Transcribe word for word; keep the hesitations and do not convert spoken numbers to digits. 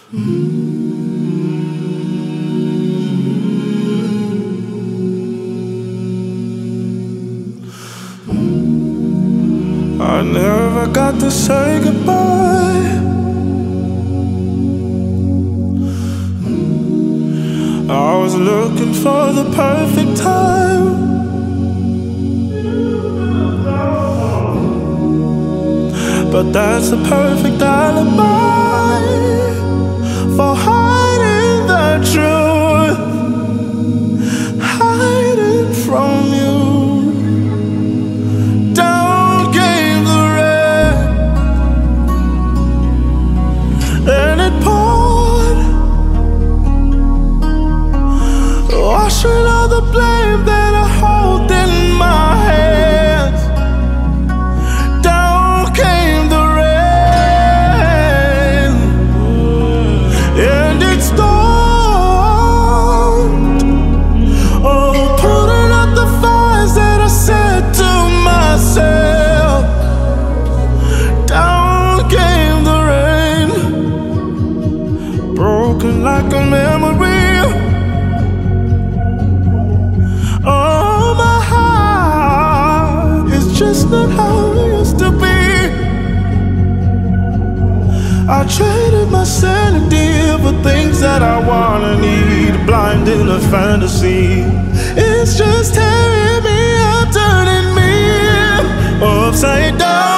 I never got to say goodbye. I was looking for the perfect time, but that's a perfect alibi for hiding the truth, hiding from you. Down came the rain, and it poured, washing all the blame that I hold in my hands. Down came the rain, and it stormed, oh, putting out the fires that I set to myself. Down came the rain, broken like a memory. Oh, my heart is just not how it used to be. I traded my sanity for things that I wanna need, blind in a fantasy. It's just tearing me up, turning me upside down.